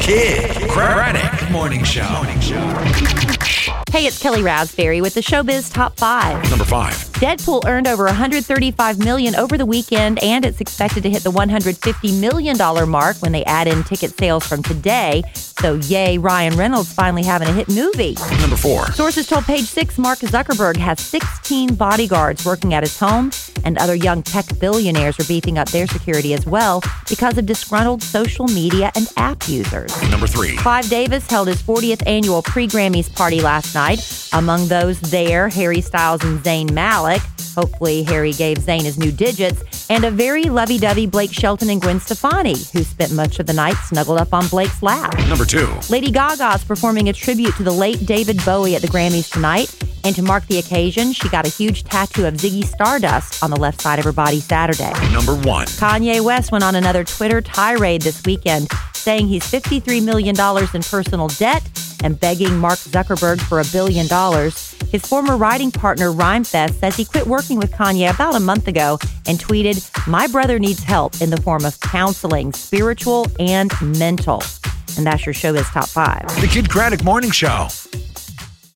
Kid Craddock Morning Show. Hey, it's Kelly Raspberry with the Showbiz Top 5. Number 5. Deadpool earned over $135 million over the weekend, and it's expected to hit the $150 million mark when they add in ticket sales from today. So yay, Ryan Reynolds finally having a hit movie. Number 4. Sources told Page Six Mark Zuckerberg has 16 bodyguards working at his home, and other young tech billionaires are beefing up their security as well because of disgruntled social media and app users. Number 3. Clive Davis held his 40th annual pre-Grammys party last night. Among those there, Harry Styles and Zayn Malik. Hopefully, Harry gave Zayn his new digits. And a very lovey-dovey Blake Shelton and Gwen Stefani, who spent much of the night snuggled up on Blake's lap. Number 2. Lady Gaga's performing a tribute to the late David Bowie at the Grammys tonight. And to mark the occasion, she got a huge tattoo of Ziggy Stardust on the left side of her body Saturday. Number 1. Kanye West went on another Twitter tirade this weekend, saying he's $53 million in personal debt and begging Mark Zuckerberg for $1 billion. His former writing partner, Rhymefest, says he quit working with Kanye about a month ago and tweeted, "My brother needs help in the form of counseling, spiritual and mental." And that's your Showbiz Top 5. The Kid Craddock Morning Show.